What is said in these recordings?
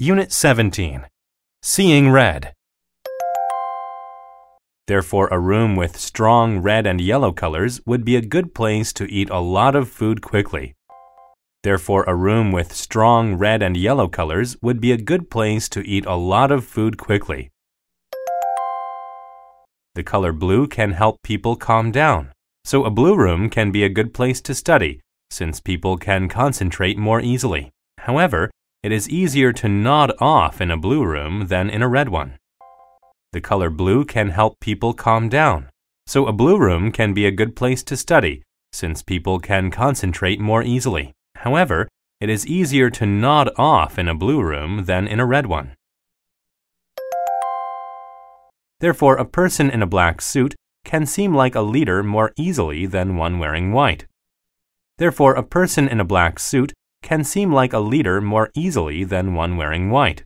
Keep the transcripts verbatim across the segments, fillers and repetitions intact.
Unit seventeen. Seeing red. Therefore, a room with strong red and yellow colors would be a good place to eat a lot of food quickly. Therefore, a room with strong red and yellow colors would be a good place to eat a lot of food quickly. The color blue can help people calm down, so a blue room can be a good place to study, since people can concentrate more easily. However, it is easier to nod off in a blue room than in a red one. The color blue can help people calm down, so a blue room can be a good place to study, since people can concentrate more easily. However, it is easier to nod off in a blue room than in a red one. Therefore, a person in a black suit can seem like a leader more easily than one wearing white. Therefore, a person in a black suit can seem like a leader more easily than one wearing white.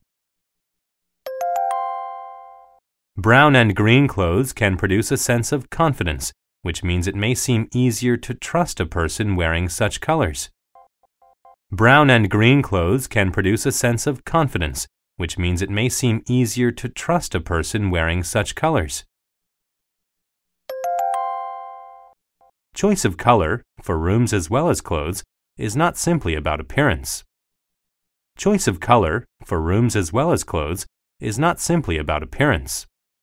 Brown and green clothes can produce a sense of confidence, which means it may seem easier to trust a person wearing such colors. Brown and green clothes can produce a sense of confidence, which means it may seem easier to trust a person wearing such colors. Choice of color, for rooms as well as clothes, is not simply about appearance. Choice of color, for rooms as well as clothes, is not simply about appearance.